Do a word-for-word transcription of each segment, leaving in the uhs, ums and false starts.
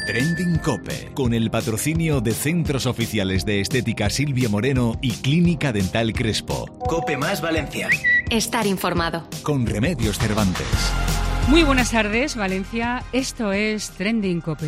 Trending Cope, con el patrocinio de Centros Oficiales de Estética Silvia Moreno y Clínica Dental Crespo. Cope más Valencia. Estar informado. Con Remedios Cervantes. Muy buenas tardes, Valencia. Esto es Trending Cope.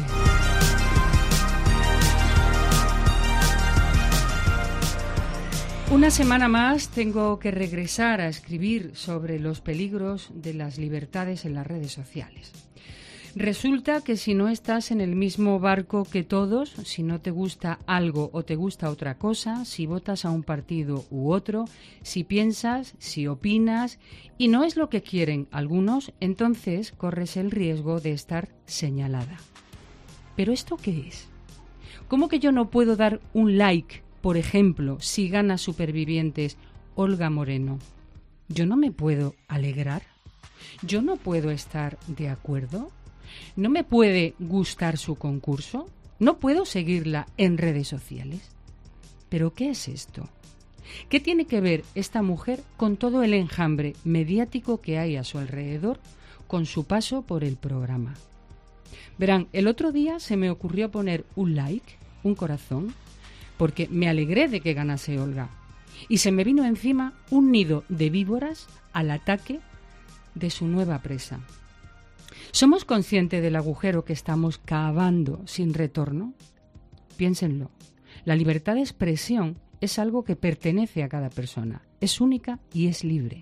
Una semana más tengo que regresar a escribir sobre los peligros de las libertades en las redes sociales. Resulta que si no estás en el mismo barco que todos, si no te gusta algo o te gusta otra cosa, si votas a un partido u otro, si piensas, si opinas y no es lo que quieren algunos, entonces corres el riesgo de estar señalada. ¿Pero esto qué es? ¿Cómo que yo no puedo dar un like, por ejemplo, si gana Supervivientes Olga Moreno? ¿Yo no me puedo alegrar? ¿Yo no puedo estar de acuerdo? ¿No me puede gustar su concurso? ¿No puedo seguirla en redes sociales? ¿Pero qué es esto? ¿Qué tiene que ver esta mujer con todo el enjambre mediático que hay a su alrededor con su paso por el programa? Verán, el otro día se me ocurrió poner un like, un corazón, porque me alegré de que ganase Olga. Y se me vino encima un nido de víboras al ataque de su nueva presa. ¿Somos conscientes del agujero que estamos cavando sin retorno? Piénsenlo. La libertad de expresión es algo que pertenece a cada persona, es única y es libre.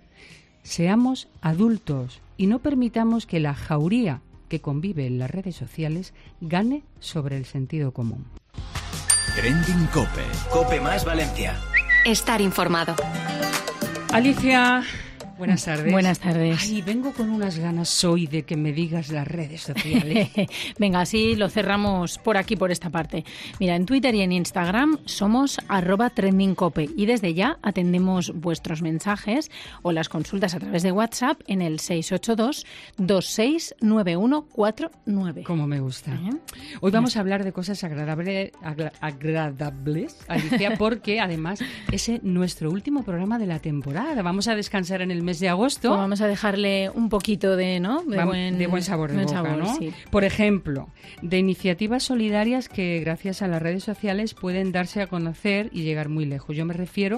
Seamos adultos y no permitamos que la jauría que convive en las redes sociales gane sobre el sentido común. Trending Cope. Cope más Valencia. Estar informado. Alicia, buenas tardes. Buenas tardes. Ay, vengo con unas ganas hoy de que me digas las redes sociales. Venga, así lo cerramos por aquí, por esta parte. Mira, en Twitter y en Instagram somos arroba trendingcope y desde ya atendemos vuestros mensajes o las consultas a través de WhatsApp en el seis ocho dos, dos seis nueve uno cuatro nueve. Como me gusta. ¿Eh? Hoy vamos a hablar de cosas agradable, agra- agradables, Alicia, porque además es nuestro último programa de la temporada. Vamos a descansar en el mes de agosto. Pues vamos a dejarle un poquito de, ¿no? de, Va- buen, de buen sabor de buen boca, sabor, ¿no? sí. Por ejemplo, de iniciativas solidarias que gracias a las redes sociales pueden darse a conocer y llegar muy lejos. Yo me refiero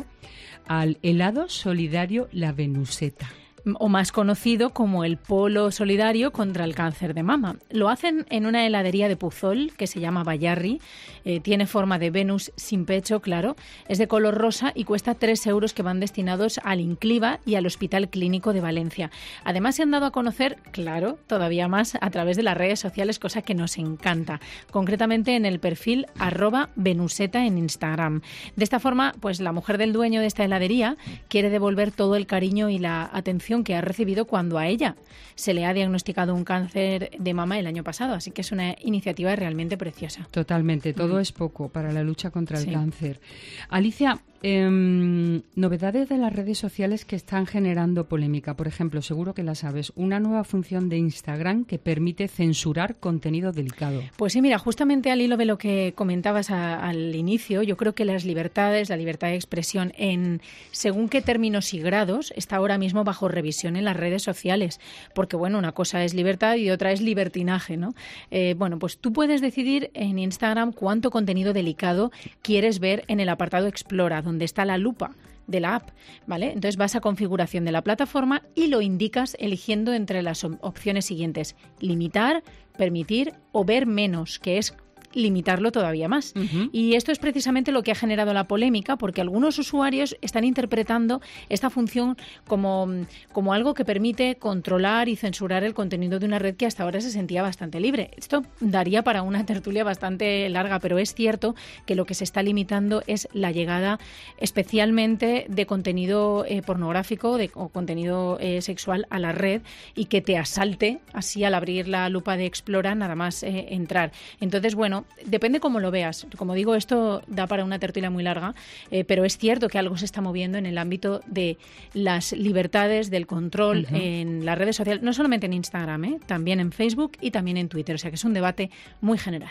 al helado solidario La Venuseta. O más conocido como el Polo Solidario contra el Cáncer de Mama. Lo hacen en una heladería de Puzol que se llama Bayarri. Eh, tiene forma de Venus sin pecho, claro. Es de color rosa y cuesta tres euros que van destinados al Incliva y al Hospital Clínico de Valencia. Además se han dado a conocer, claro, todavía más a través de las redes sociales, cosa que nos encanta. Concretamente en el perfil arroba Venuseta en Instagram. De esta forma, pues la mujer del dueño de esta heladería quiere devolver todo el cariño y la atención que ha recibido cuando a ella se le ha diagnosticado un cáncer de mama el año pasado. Así que es una iniciativa realmente preciosa. Totalmente, todo mm. es poco para la lucha contra el Sí. cáncer. Alicia, eh, novedades de las redes sociales que están generando polémica. Por ejemplo, seguro que la sabes, una nueva función de Instagram que permite censurar contenido delicado. Pues sí, mira, justamente al hilo de lo que comentabas a, al inicio, yo creo que las libertades, la libertad de expresión en según qué términos y grados está ahora mismo bajo revisión en las redes sociales, porque bueno, una cosa es libertad y otra es libertinaje, ¿no? Eh, bueno, pues tú puedes decidir en Instagram cuánto contenido delicado quieres ver en el apartado Explora, donde está la lupa de la app, ¿vale? Entonces vas a configuración de la plataforma y lo indicas eligiendo entre las opciones siguientes: limitar, permitir o ver menos, que es limitarlo todavía más. Uh-huh. Y esto es precisamente lo que ha generado la polémica, porque algunos usuarios están interpretando esta función como, como algo que permite controlar y censurar el contenido de una red que hasta ahora se sentía bastante libre. Esto daría para una tertulia bastante larga, pero es cierto que lo que se está limitando es la llegada especialmente de contenido eh, pornográfico de, o contenido eh, sexual a la red y que te asalte así al abrir la lupa de Explora nada más eh, entrar. Entonces, bueno, depende cómo lo veas. Como digo, esto da para una tertulia muy larga, eh, pero es cierto que algo se está moviendo en el ámbito de las libertades, del control uh-huh. en las redes sociales, no solamente en Instagram, ¿eh? También en Facebook y también en Twitter. O sea que es un debate muy general.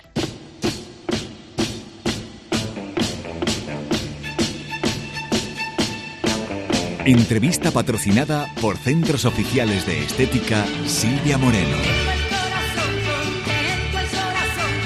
Entrevista patrocinada por Centros Oficiales de Estética Silvia Moreno.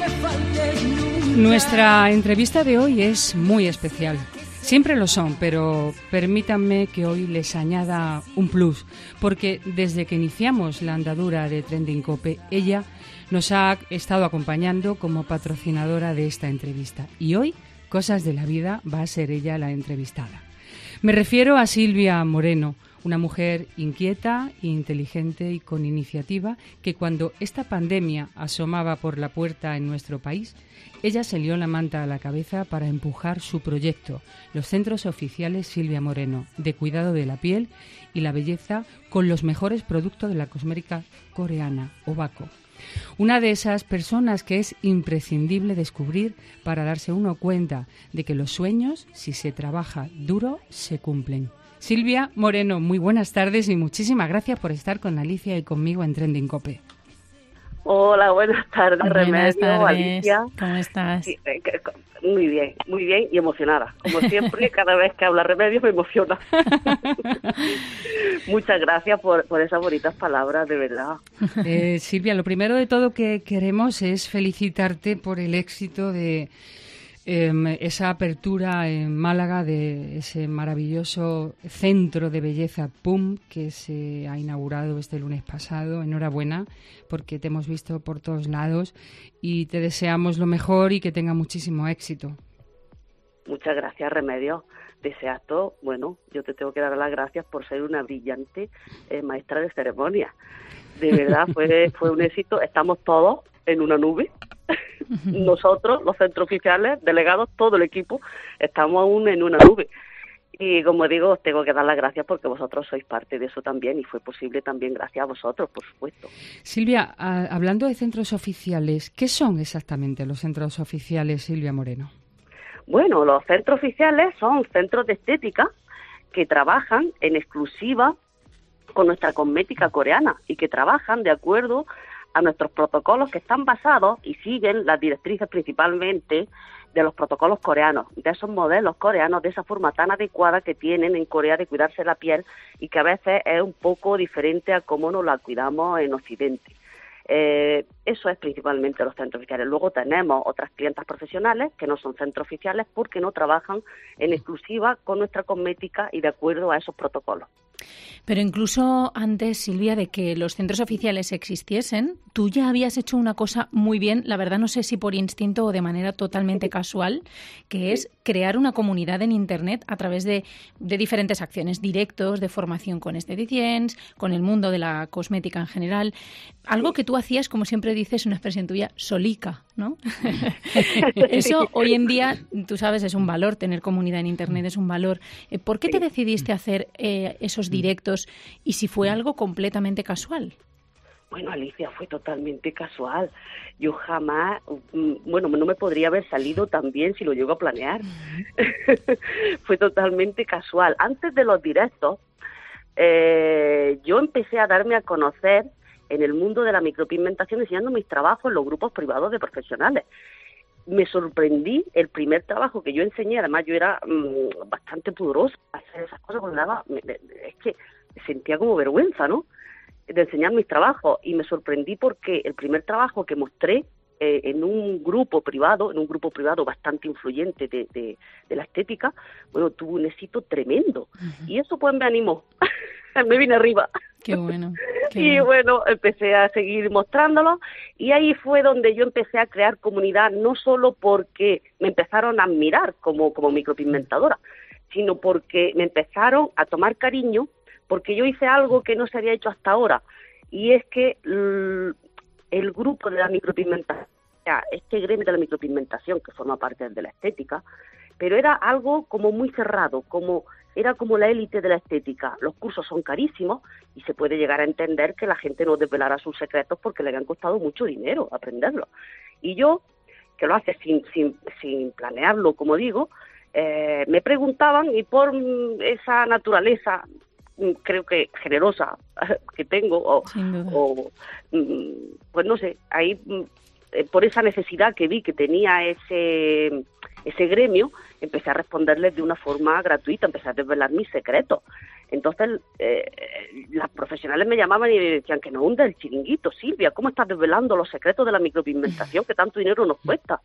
Nuestra entrevista de hoy es muy especial. Siempre lo son, pero permítanme que hoy les añada un plus, porque desde que iniciamos la andadura de Trending Cope, ella nos ha estado acompañando como patrocinadora de esta entrevista. Y hoy, Cosas de la Vida, va a ser ella la entrevistada. Me refiero a Silvia Moreno, una mujer inquieta, inteligente y con iniciativa, que cuando esta pandemia asomaba por la puerta en nuestro país, ella se lió la manta a la cabeza para empujar su proyecto, los Centros Oficiales Silvia Moreno, de cuidado de la piel y la belleza con los mejores productos de la cosmética coreana, Ovako. Una de esas personas que es imprescindible descubrir para darse uno cuenta de que los sueños, si se trabaja duro, se cumplen. Silvia Moreno, muy buenas tardes y muchísimas gracias por estar con Alicia y conmigo en Trending Cope. Hola, buenas tardes, buenas Remedio, tardes. Alicia. ¿Cómo estás? Sí, eh, muy bien, muy bien y emocionada. Como siempre, cada vez que habla Remedio me emociona. Muchas gracias por, por esas bonitas palabras, de verdad. Eh, Silvia, lo primero de todo que queremos es felicitarte por el éxito de eh, esa apertura en Málaga de ese maravilloso centro de belleza P U M que se ha inaugurado este lunes pasado. Enhorabuena, porque te hemos visto por todos lados y te deseamos lo mejor y que tenga muchísimo éxito. Muchas gracias, Remedio. Deseas todo. Bueno, yo te tengo que dar las gracias por ser una brillante eh, maestra de ceremonia. De verdad, fue, fue un éxito. Estamos todos en una nube. Nosotros, los centros oficiales, delegados, todo el equipo, estamos aún en una nube. Y como digo, os tengo que dar las gracias porque vosotros sois parte de eso también y fue posible también gracias a vosotros, por supuesto. Silvia, a, hablando de centros oficiales, ¿qué son exactamente los centros oficiales, Silvia Moreno? Bueno, los centros oficiales son centros de estética que trabajan en exclusiva con nuestra cosmética coreana y que trabajan de acuerdo a nuestros protocolos que están basados y siguen las directrices principalmente de los protocolos coreanos, de esos modelos coreanos, de esa forma tan adecuada que tienen en Corea de cuidarse la piel y que a veces es un poco diferente a cómo nos la cuidamos en Occidente. Eh, eso es principalmente los centros oficiales. Luego tenemos otras clientas profesionales que no son centros oficiales porque no trabajan en exclusiva con nuestra cosmética y de acuerdo a esos protocolos. Pero incluso antes, Silvia, de que los centros oficiales existiesen, tú ya habías hecho una cosa muy bien, la verdad no sé si por instinto o de manera totalmente casual, que es crear una comunidad en Internet a través de, de diferentes acciones, directos, de formación con esteticiens, con el mundo de la cosmética en general. Algo que tú hacías, como siempre dices, una expresión tuya, solica, ¿no? Eso hoy en día, tú sabes, es un valor, tener comunidad en Internet es un valor. ¿Por qué te decidiste hacer eh, esos directos y si fue algo completamente casual? Bueno, Alicia, fue totalmente casual. Yo jamás, bueno, no me podría haber salido tan bien si lo llego a planear. Fue totalmente casual. Antes de los directos, eh, yo empecé a darme a conocer en el mundo de la micropigmentación enseñando mis trabajos en los grupos privados de profesionales. Me sorprendí el primer trabajo que yo enseñé, además yo era mmm, bastante pudorosa hacer esas cosas, porque daba, me, me, es que sentía como vergüenza, ¿no?, de enseñar mis trabajos, y me sorprendí porque el primer trabajo que mostré eh, en un grupo privado, en un grupo privado bastante influyente de, de, de la estética, bueno, tuvo un éxito tremendo, uh-huh. Y eso pues me animó, me vine arriba. Qué bueno. Qué y bueno, empecé a seguir mostrándolo y ahí fue donde yo empecé a crear comunidad, no solo porque me empezaron a admirar como, como micropigmentadora, sino porque me empezaron a tomar cariño porque yo hice algo que no se había hecho hasta ahora, y es que l- el grupo de la micropigmentación, este gremio de la micropigmentación que forma parte de la estética, pero era algo como muy cerrado, como era como la élite de la estética. Los cursos son carísimos y se puede llegar a entender que la gente no desvelara sus secretos porque le han costado mucho dinero aprenderlo. Y yo, que lo hace sin, sin, sin planearlo, como digo, eh, me preguntaban, y por esa naturaleza creo que generosa que tengo, o, o pues no sé, ahí por esa necesidad que vi que tenía ese ese gremio, empecé a responderles de una forma gratuita, empecé a desvelar mis secretos. Entonces, eh, las profesionales me llamaban y me decían que no hunde el chiringuito, Silvia, ¿cómo estás desvelando los secretos de la micropigmentación que tanto dinero nos cuesta?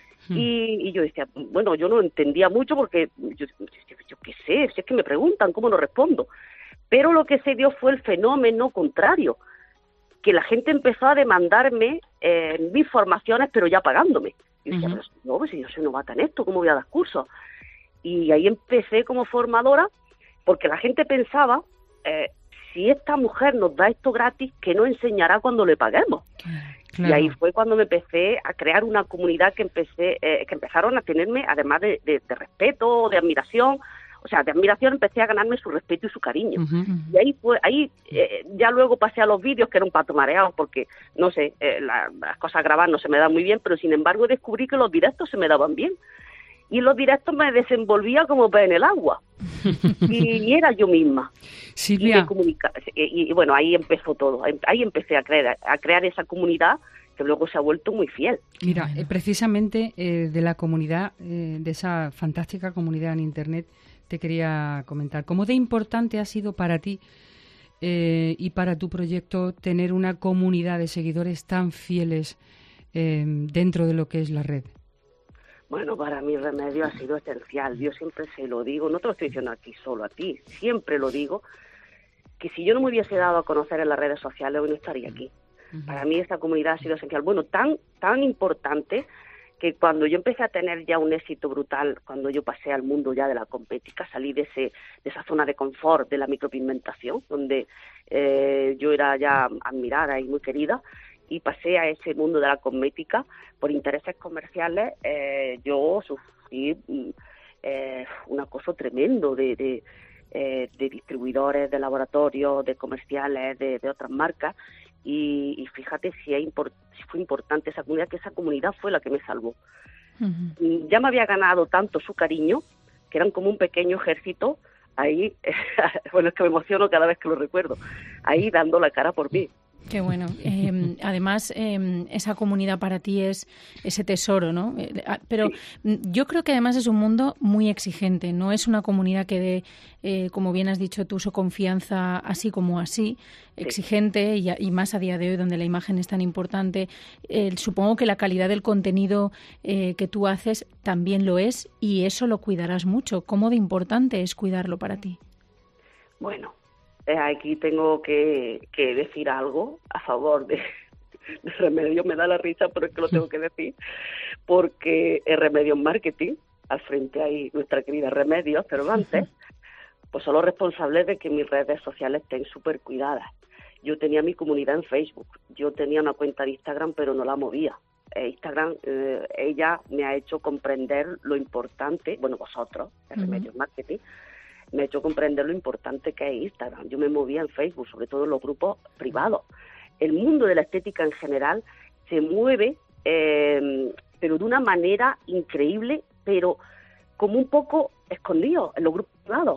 Y, y yo decía, bueno, yo no entendía mucho porque yo, yo, yo qué sé, si es que me preguntan, ¿cómo no respondo? Pero lo que se dio fue el fenómeno contrario, que la gente empezó a demandarme eh, mis formaciones, pero ya pagándome. Y yo decía, uh-huh. no, pues si yo soy novata en esto, ¿cómo voy a dar cursos? Y ahí empecé como formadora, porque la gente pensaba, eh, si esta mujer nos da esto gratis, ¿qué nos enseñará cuando le paguemos? Claro. Y ahí fue cuando me empecé a crear una comunidad que empecé, eh, que empezaron a tenerme, además de, de, de respeto, de admiración, o sea, de admiración empecé a ganarme su respeto y su cariño. Uh-huh. Y ahí fue, ahí eh, ya luego pasé a los vídeos, que era un pato mareado, porque, no sé, eh, la, las cosas grabadas no se me dan muy bien, pero sin embargo descubrí que los directos se me daban bien. Y en los directos me desenvolvía como pez en el agua. Y, y era yo misma. Silvia. Y, comunica- y, y bueno, ahí empezó todo. Ahí empecé a crear, a crear esa comunidad que luego se ha vuelto muy fiel. Mira, eh, precisamente eh, de la comunidad, eh, de esa fantástica comunidad en Internet, te quería comentar. ¿Cómo de importante ha sido para ti eh, y para tu proyecto tener una comunidad de seguidores tan fieles eh, dentro de lo que es la red? Bueno, para mí Remedio ha sido esencial. Yo siempre se lo digo, no te lo estoy diciendo aquí solo a ti, siempre lo digo, que si yo no me hubiese dado a conocer en las redes sociales, hoy no estaría aquí. Uh-huh. Para mí esta comunidad ha sido esencial. Bueno, tan tan importante que cuando yo empecé a tener ya un éxito brutal, cuando yo pasé al mundo ya de la cosmética, salí de ese de esa zona de confort de la micropigmentación, donde eh, yo era ya admirada y muy querida, y pasé a ese mundo de la cosmética por intereses comerciales. Eh, yo sufrí eh, un acoso tremendo de, de, eh, de distribuidores, de laboratorios, de comerciales, de, de otras marcas, y, y fíjate si, es import- si fue importante esa comunidad, que esa comunidad fue la que me salvó. Uh-huh. Ya me había ganado tanto su cariño, que eran como un pequeño ejército, ahí, bueno, es que me emociono cada vez que lo recuerdo, ahí dando la cara por mí. Qué bueno. Eh, además, eh, esa comunidad para ti es ese tesoro, ¿no? Eh, pero sí. Yo creo que además es un mundo muy exigente. No es una comunidad que dé, eh, como bien has dicho tú, su confianza así como así, sí. exigente y, y más a día de hoy, donde la imagen es tan importante. Eh, supongo que la calidad del contenido eh, que tú haces también lo es, y eso lo cuidarás mucho. ¿Cómo de importante es cuidarlo para ti? Bueno, aquí tengo que, que decir algo a favor de, de Remedio. Me da la risa, pero es que lo tengo que decir, porque el Remedio Marketing, al frente hay nuestra querida Remedios Cervantes, pues son los responsables de que mis redes sociales estén súper cuidadas. Yo tenía mi comunidad en Facebook, yo tenía una cuenta de Instagram, pero no la movía. Eh, Instagram, eh, ella me ha hecho comprender lo importante, bueno, vosotros, el uh-huh. Remedios Marketing, me ha hecho comprender lo importante que es Instagram. Yo me movía en Facebook, sobre todo en los grupos privados. El mundo de la estética en general se mueve, eh, pero de una manera increíble, pero como un poco escondido en los grupos privados.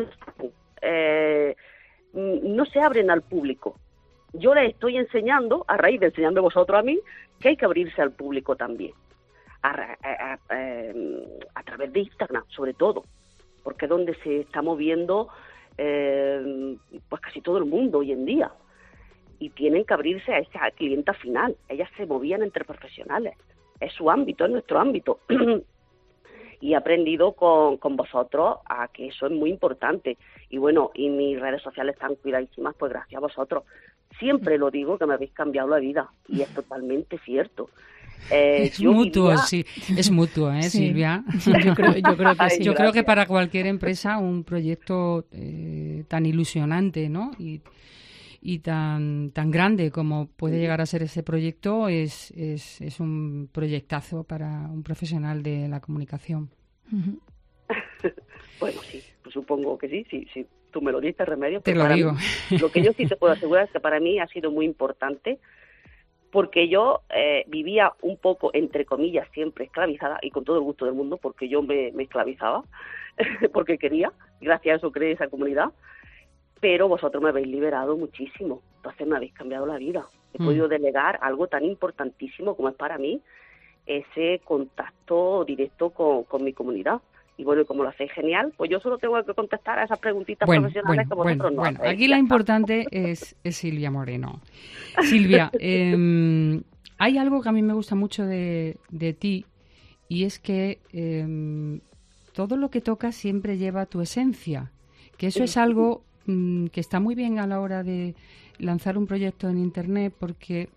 Eh, no se abren al público. Yo les estoy enseñando, a raíz de enseñarme vosotros a mí, que hay que abrirse al público también. A, a, a, a, a través de Instagram, sobre todo, porque es donde se está moviendo eh, pues casi todo el mundo hoy en día, y tienen que abrirse a esa clienta final. Ellas se movían entre profesionales, es su ámbito, es nuestro ámbito, y he aprendido con, con vosotros a que eso es muy importante, y bueno, y mis redes sociales están cuidadísimas, pues gracias a vosotros. Siempre lo digo, que me habéis cambiado la vida, y es totalmente cierto. Eh, es mutuo, vivía... sí, es mutuo, ¿eh, sí. Silvia? Yo creo, yo creo que sí. Yo creo que para cualquier empresa un proyecto eh, tan ilusionante, ¿no? Y, y tan tan grande como puede llegar a ser ese proyecto es, es, es un proyectazo para un profesional de la comunicación. Uh-huh. Bueno, sí, pues supongo que sí, sí, sí. Tú me lo dices, Remedio. Te lo digo. Mí, lo que yo sí te puedo asegurar es que para mí ha sido muy importante, porque yo eh, vivía un poco, entre comillas, siempre esclavizada, y con todo el gusto del mundo, porque yo me, me esclavizaba, porque quería, gracias a eso creé esa comunidad, pero vosotros me habéis liberado muchísimo, entonces me habéis cambiado la vida. He mm. podido delegar algo tan importantísimo como es para mí ese contacto directo con, con mi comunidad, Y bueno, y como lo hacéis genial, pues yo solo tengo que contestar a esas preguntitas bueno, profesionales bueno, que vosotros bueno, no bueno. hacéis. Aquí la importante es, es Silvia Moreno. Silvia, eh, hay algo que a mí me gusta mucho de, de ti, y es que eh, todo lo que tocas siempre lleva tu esencia, que eso es algo mm, que está muy bien a la hora de lanzar un proyecto en Internet, porque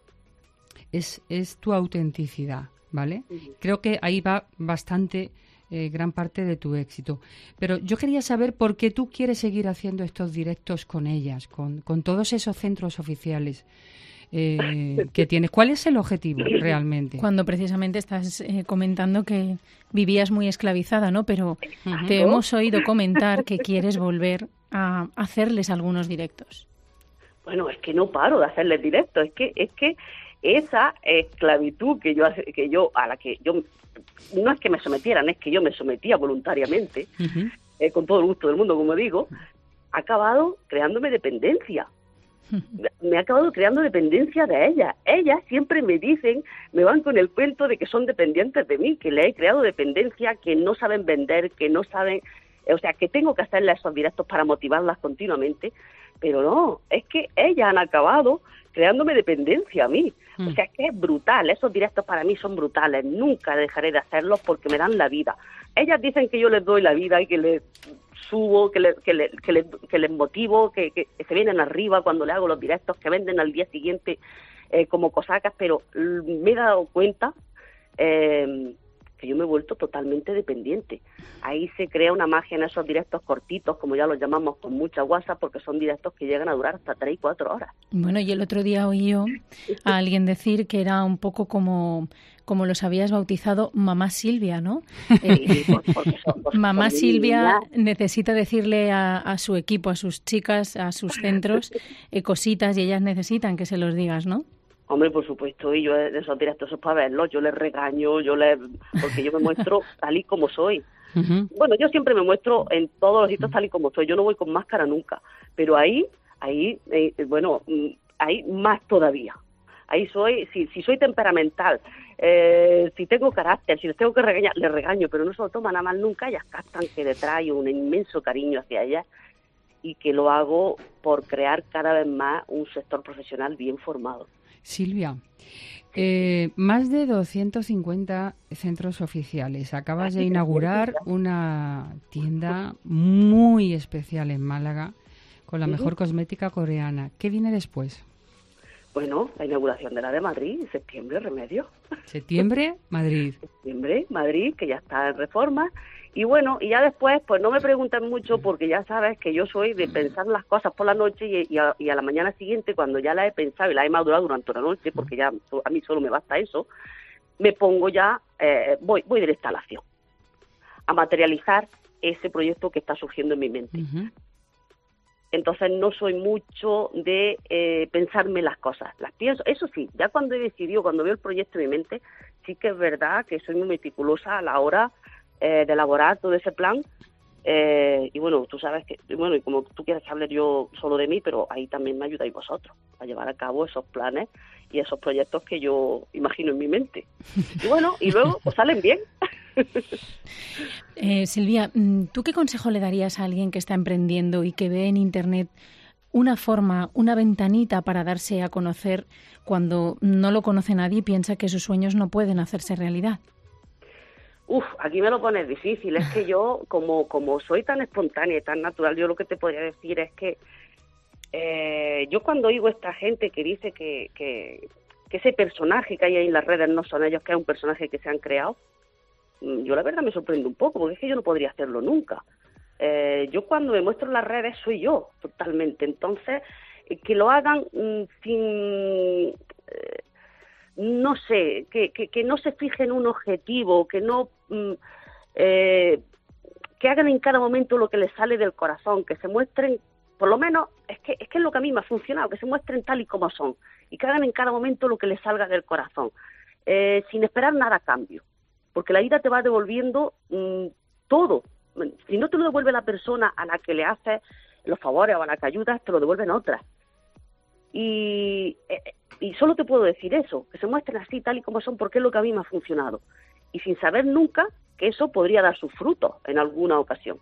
es, es tu autenticidad, ¿vale? Creo que ahí va bastante... Eh, gran parte de tu éxito. Pero yo quería saber por qué tú quieres seguir haciendo estos directos con ellas, con, con todos esos centros oficiales eh, que tienes. ¿Cuál es el objetivo realmente? Cuando precisamente estás eh, comentando que vivías muy esclavizada, ¿no? Pero Uh-huh. te hemos oído comentar que quieres volver a hacerles algunos directos. Bueno, es que no paro de hacerles directos, es que es que esa esclavitud que yo hace- que yo a la que yo no es que me sometieran, es que yo me sometía voluntariamente, Uh-huh. eh, con todo el gusto del mundo, como digo, ha acabado creándome dependencia. Me ha acabado creando dependencia de ellas. Ellas siempre me dicen, me van con el cuento de que son dependientes de mí, que le he creado dependencia, que no saben vender, que no saben... O sea, que tengo que hacerles esos directos para motivarlas continuamente, pero no, es que ellas han acabado creándome dependencia a mí. Mm. O sea, es que es brutal, esos directos para mí son brutales, nunca dejaré de hacerlos porque me dan la vida. Ellas dicen que yo les doy la vida y que les subo, que, le, que, le, que, le, que les motivo, que, que se vienen arriba cuando le hago los directos, que venden al día siguiente eh, como cosacas, pero me he dado cuenta... Eh, que yo me he vuelto totalmente dependiente. Ahí se crea una magia en esos directos cortitos, como ya los llamamos, con mucha guasa, porque son directos que llegan a durar hasta tres y cuatro horas. Bueno, y el otro día oí yo a alguien decir que era un poco como, como los habías bautizado Mamá Silvia, ¿no? Eh, Sí, por- porque son- porque Mamá son Silvia niñas. necesita decirle a, a su equipo, a sus chicas, a sus centros, eh, cositas, y ellas necesitan que se los digas, ¿no? Hombre, por supuesto, y yo de esos directos es para verlos, yo les regaño, yo les... porque yo me muestro tal y como soy. Uh-huh. Bueno, yo siempre me muestro en todos los sitios tal y como soy, yo no voy con máscara nunca, pero ahí, ahí, eh, bueno, mm, ahí más todavía. Ahí soy, si, si soy temperamental, eh, si tengo carácter, si les tengo que regañar, les regaño, pero no se lo toman a mal nunca, ellas captan que detrás hay un inmenso cariño hacia ellas y que lo hago por crear cada vez más un sector profesional bien formado. Silvia, eh, más de doscientos cincuenta centros oficiales. Acabas de inaugurar una tienda muy especial en Málaga con la mejor cosmética coreana. ¿Qué viene después? Bueno, la inauguración de la de Madrid, en septiembre, remedio. Septiembre, Madrid. Septiembre, Madrid, que ya está en reforma. Y bueno, y ya después, pues no me pregunten mucho porque ya sabes que yo soy de pensar las cosas por la noche y, y, a, y a la mañana siguiente, cuando ya las he pensado y las he madurado durante la noche, porque ya a mí solo me basta eso, me pongo ya, eh, voy, voy directa a la acción, a materializar ese proyecto que está surgiendo en mi mente. Uh-huh. Entonces no soy mucho de eh, pensarme las cosas, las pienso, eso sí, ya cuando he decidido, cuando veo el proyecto en mi mente, sí que es verdad que soy muy meticulosa a la hora eh, de elaborar todo ese plan, eh, y bueno, tú sabes que, bueno, y como tú quieres que hable yo solo de mí, pero ahí también me ayudáis vosotros a llevar a cabo esos planes y esos proyectos que yo imagino en mi mente. Y bueno, y luego pues salen bien. Eh, Silvia, ¿tú qué consejo le darías a alguien que está emprendiendo y que ve en Internet una forma, una ventanita para darse a conocer cuando no lo conoce nadie y piensa que sus sueños no pueden hacerse realidad? Uf, aquí me lo pones difícil. Es que yo, como como soy tan espontánea y tan natural, yo lo que te podría decir es que eh, yo cuando oigo a esta gente que dice que, que, que ese personaje que hay ahí en las redes no son ellos, que es un personaje que se han creado, yo la verdad me sorprendo un poco, porque es que yo no podría hacerlo nunca. Eh, yo cuando me muestro en las redes soy yo, totalmente. Entonces, eh, que lo hagan mm, sin... Eh, no sé, que, que, que no se fijen en un objetivo, que no... Mm, eh, que hagan en cada momento lo que les sale del corazón, que se muestren, por lo menos, es que, es que es lo que a mí me ha funcionado, que se muestren tal y como son, y que hagan en cada momento lo que les salga del corazón, eh, sin esperar nada a cambio. Porque la vida te va devolviendo mmm, todo. Si no te lo devuelve la persona a la que le haces los favores o a la que ayudas, te lo devuelven otras. Y, eh, y solo te puedo decir eso, que se muestren así, tal y como son, porque es lo que a mí me ha funcionado. Y sin saber nunca que eso podría dar sus frutos en alguna ocasión.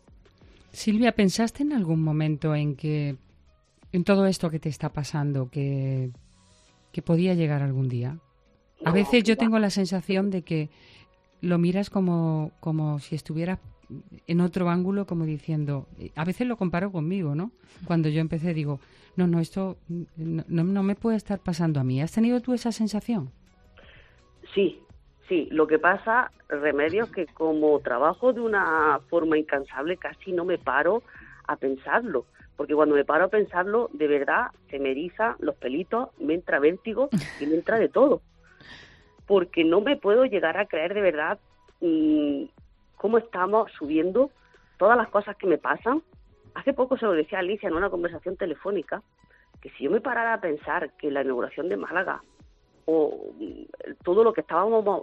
Silvia, ¿pensaste en algún momento en que, en todo esto que te está pasando, que, que podía llegar algún día? A No, veces yo va. tengo la sensación de que lo miras como, como si estuvieras en otro ángulo, como diciendo, a veces lo comparo conmigo, ¿no? Cuando yo empecé digo, no, no, esto no, no me puede estar pasando a mí. ¿Has tenido tú esa sensación? Sí, sí. Lo que pasa, Remedios, que como trabajo de una forma incansable, casi no me paro a pensarlo. Porque cuando me paro a pensarlo, de verdad, se me erizan los pelitos, me entra vértigo y me entra de todo. Porque no me puedo llegar a creer de verdad mmm, cómo estamos subiendo todas las cosas que me pasan. Hace poco se lo decía a Alicia en una conversación telefónica, que si yo me parara a pensar que la inauguración de Málaga o todo lo que estábamos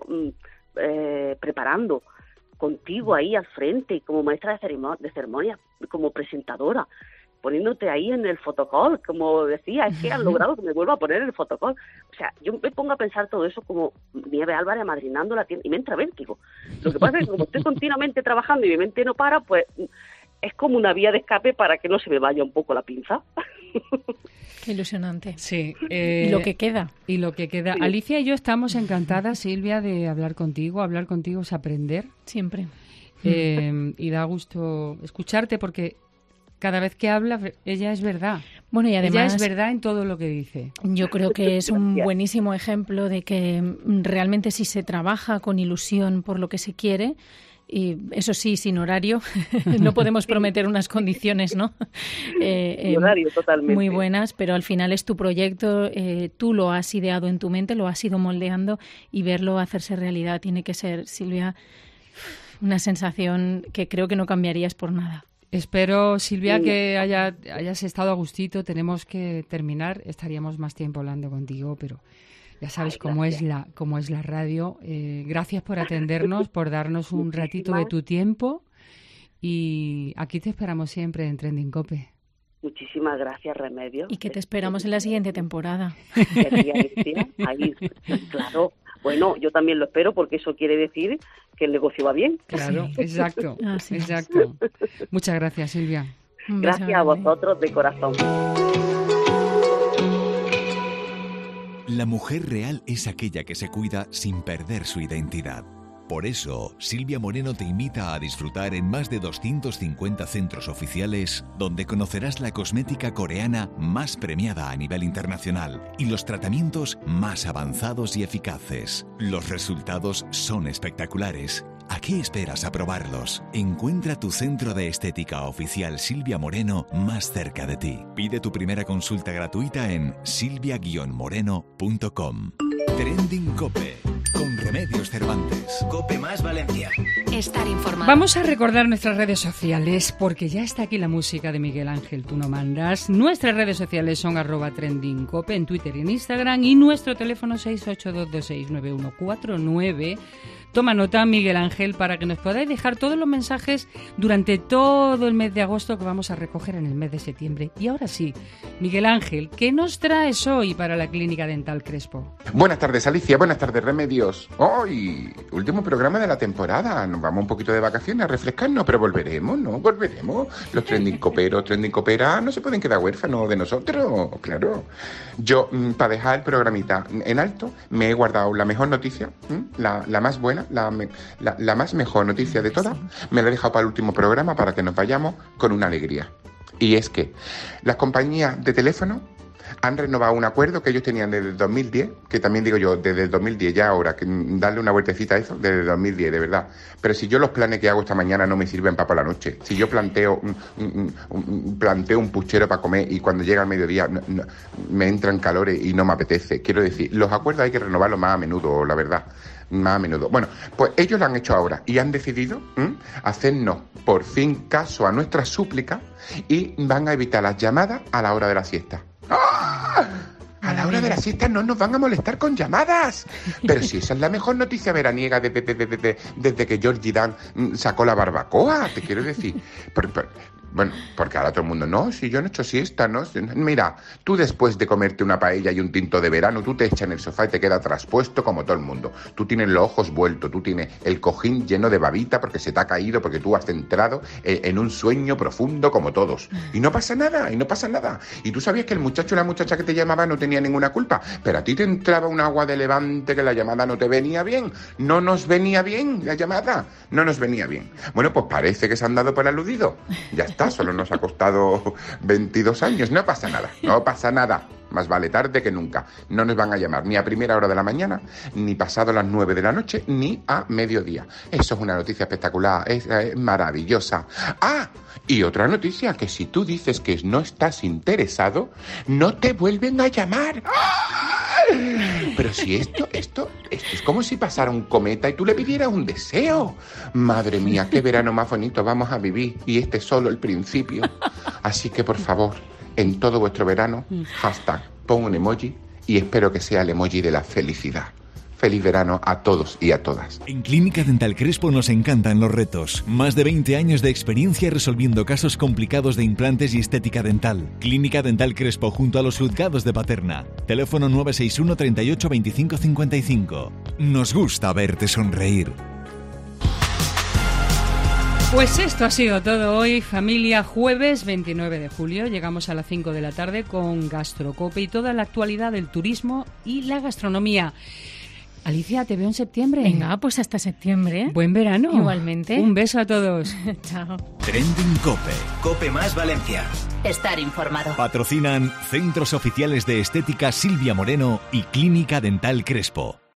eh, preparando contigo ahí al frente y como maestra de ceremonia, de ceremonia, como presentadora, poniéndote ahí en el fotocall, como decía, es que han logrado que me vuelva a poner en el fotocall. O sea, yo me pongo a pensar todo eso como Nieve Álvarez amadrinando la tienda y me entra vértigo. Lo que pasa es que como estoy continuamente trabajando y mi mente no para, pues es como una vía de escape para que no se me vaya un poco la pinza. Qué ilusionante. Sí. Eh, y lo que queda. Y lo que queda. Sí. Alicia y yo estamos encantadas, Silvia, de hablar contigo. Hablar contigo es aprender. Siempre. Eh, y da gusto escucharte porque cada vez que habla, ella es verdad. Bueno, y además, ella es verdad en todo lo que dice. Yo creo que es un Gracias. buenísimo ejemplo de que realmente si se trabaja con ilusión por lo que se quiere, y eso sí, sin horario, no podemos prometer unas condiciones, ¿no? Eh, Sin horario, totalmente. Muy buenas, pero al final es tu proyecto, eh, tú lo has ideado en tu mente, lo has ido moldeando y verlo hacerse realidad tiene que ser, Silvia, una sensación que creo que no cambiarías por nada. Espero, Silvia, Sí. que haya, hayas estado a gustito. Tenemos que terminar. Estaríamos más tiempo hablando contigo, pero ya sabes Ay, cómo es gracias. la cómo es la radio. Eh, gracias por atendernos, por darnos un ratito de Muchísimas. tu tiempo. Y aquí te esperamos siempre en Trending Cope. Muchísimas gracias, Remedios. Y que te esperamos en la siguiente temporada. Y a ti, Alicia, ahí, claro. Bueno, yo también lo espero porque eso quiere decir que el negocio va bien. Claro, exacto, Así es. exacto. Muchas gracias, Silvia. Un beso Gracias a grande. vosotros de corazón. La mujer real es aquella que se cuida sin perder su identidad. Por eso, Silvia Moreno te invita a disfrutar en más de doscientos cincuenta centros oficiales, donde conocerás la cosmética coreana más premiada a nivel internacional y los tratamientos más avanzados y eficaces. Los resultados son espectaculares. ¿A qué esperas a probarlos? Encuentra tu centro de estética oficial Silvia Moreno más cerca de ti. Pide tu primera consulta gratuita en silvia guion moreno punto com. Trending Cope, con Remedios Cervantes. Cope más Valencia. Estar informado. Vamos a recordar nuestras redes sociales porque ya está aquí la música de Miguel Ángel, tú no mandas. Nuestras redes sociales son arroba trendingcope en Twitter y en Instagram y nuestro teléfono seis ocho dos dos seis nueve uno cuatro nueve. Toma nota, Miguel Ángel, para que nos podáis dejar todos los mensajes durante todo el mes de agosto que vamos a recoger en el mes de septiembre. Y ahora sí, Miguel Ángel, ¿qué nos traes hoy para la Clínica Dental Crespo? Buenas tardes, Alicia. Buenas tardes, Remedios. Hoy, último programa de la temporada. Nos vamos un poquito de vacaciones a refrescarnos, pero volveremos, ¿no? Volveremos. Los trending coperos, trending coperas no se pueden quedar huérfanos de nosotros, claro. Yo, mm, para dejar el programita en alto, me he guardado la mejor noticia, ¿m? la, la más buena, la, me- la, la más mejor noticia de todas. Me la he dejado para el último programa para que nos vayamos con una alegría. Y es que las compañías de teléfono han renovado un acuerdo que ellos tenían desde el dos mil diez, que también digo yo, desde el dos mil diez ya ahora, que mm, darle una vueltecita a eso, desde el dos mil diez, de verdad. Pero si yo los planes que hago esta mañana no me sirven para por la noche, si yo planteo un, un- un- un- planteo un puchero para comer y cuando llega el mediodía no- no- me entran calores y no me apetece, quiero decir, los acuerdos hay que renovarlos más a menudo, la verdad. Más a menudo. Bueno, pues ellos lo han hecho ahora y han decidido ¿m? hacernos por fin caso a nuestras súplicas y van a evitar las llamadas a la hora de la siesta. ¡Ah! A la hora de la siesta no nos van a molestar con llamadas. Pero si esa es la mejor noticia veraniega desde, desde, desde, desde que Georgie Dan mm, sacó la barbacoa, te quiero decir. Pero, pero, Bueno, porque ahora todo el mundo, no, si yo no he hecho siesta, ¿no? Mira, tú después de comerte una paella y un tinto de verano, tú te echas en el sofá y te quedas traspuesto como todo el mundo. Tú tienes los ojos vueltos, tú tienes el cojín lleno de babita porque se te ha caído, porque tú has entrado en un sueño profundo como todos. Y no pasa nada, y no pasa nada. Y tú sabías que el muchacho o la muchacha que te llamaba no tenía ninguna culpa, pero a ti te entraba un agua de levante que la llamada no te venía bien. No nos venía bien la llamada, no nos venía bien. Bueno, pues parece que se han dado por aludido. Ya está, solo nos ha costado veintidós años. No pasa nada, no pasa nada. Más vale tarde que nunca. No nos van a llamar ni a primera hora de la mañana, ni pasado las nueve de la noche, ni a mediodía. Eso es una noticia espectacular, es, es maravillosa. ¡Ah! Y otra noticia, que si tú dices que no estás interesado, no te vuelven a llamar. Pero si esto, esto, esto es como si pasara un cometa y tú le pidieras un deseo. Madre mía, qué verano más bonito vamos a vivir, y este es solo el principio. Así que, por favor, en todo vuestro verano, hashtag, pon un emoji, y espero que sea el emoji de la felicidad. Feliz verano a todos y a todas. En Clínica Dental Crespo nos encantan los retos. Más de veinte años de experiencia resolviendo casos complicados de implantes y estética dental. Clínica Dental Crespo junto a los juzgados de Paterna. Teléfono nueve seis uno, treinta y ocho, veinticinco cincuenta y cinco. Nos gusta verte sonreír. Pues esto ha sido todo hoy, familia. Jueves veintinueve de julio, llegamos a las cinco de la tarde con Gastrocope y toda la actualidad del turismo y la gastronomía. Alicia, te veo en septiembre. Venga, pues hasta septiembre. Buen verano. Igualmente. Un beso a todos. Chao. Trending Cope. Cope más Valencia. Estar informado. Patrocinan Centros Oficiales de Estética Silvia Moreno y Clínica Dental Crespo.